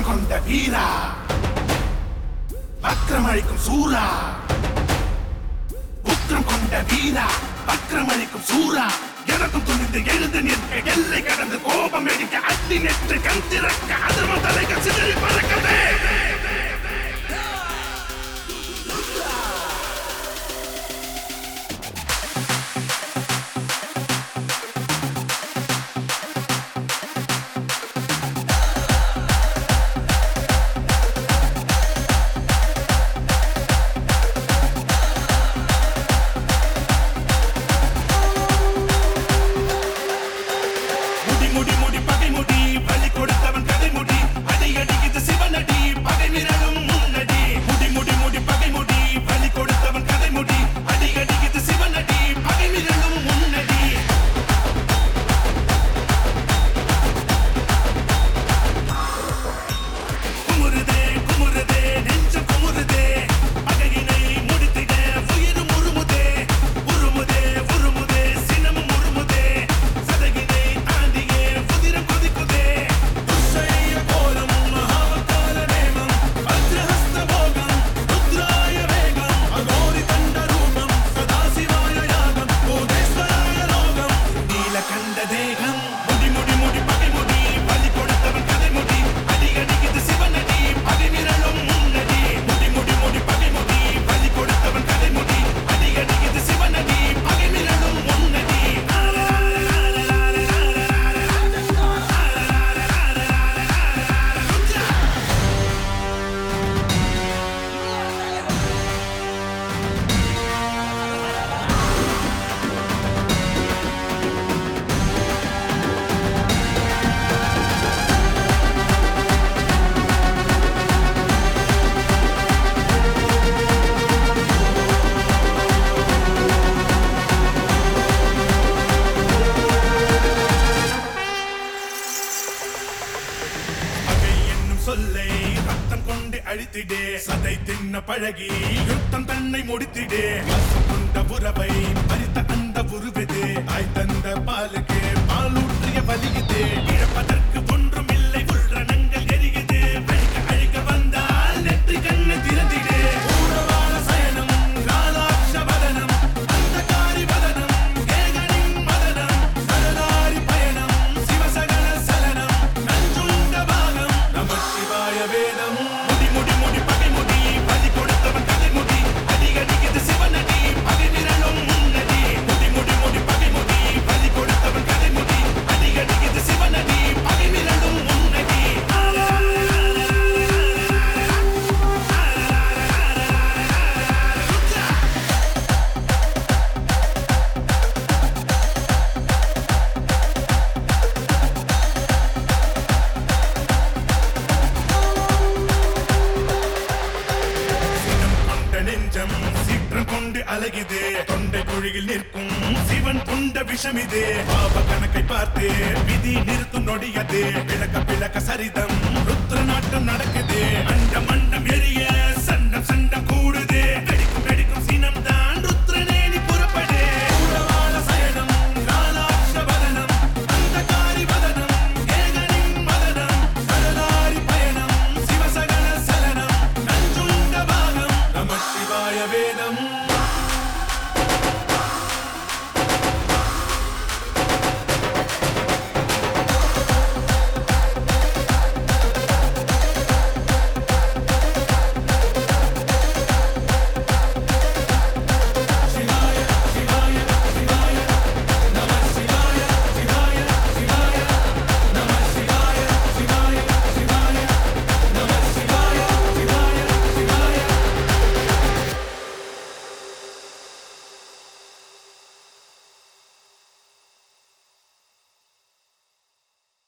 கொண்ட வீரா வக்ரமழிக்கும் சூரா உக்ரம் கொண்ட வீரா வக்ரமழிக்கும் சூரா எனக்கும் துணிந்து எழுந்து நிற்க எல்லை கடந்து கோபம் எடுக்க அத்தி நெற்று கண் திறக்க அதர்ம தலைகள் சிதறி பறக்கதே அழித்திடே சதை தின்ன பழகி யுத்தம் தன்னை முடித்திடே கொண்ட உறவை பறித்த அந்த உருவதே தாய் தந்த பாலுக்கு பாலூற்றிய பலியுதே இழப்பதற்கு ஒன்றும் இல்லை உள்ரணங்கள் எரியுது அழிக்க அழிக்க வந்தால் நெற்றி கண்ணை திறந்திடே ஊரவாள சயனம் காலாட்ச வதனம் அந்த காரி வதனம் கேகனின் மதனம் சரதாரி பயணம் சிவசகல சலனம் நஞ்சுண்ட பாகம் நம சிவாய வேதம் அழகிதே தொண்டை குழியில் நிற்கும் சிவன் கொண்ட விஷமிதே பாப கணக்கை பார்த்தே விதி நிறுத்தும் நொடியதே விளக்க விளக்க சரிதம் ருத்ர நாட்டம் நடக்குதே மண்டம் மண்டம் எரி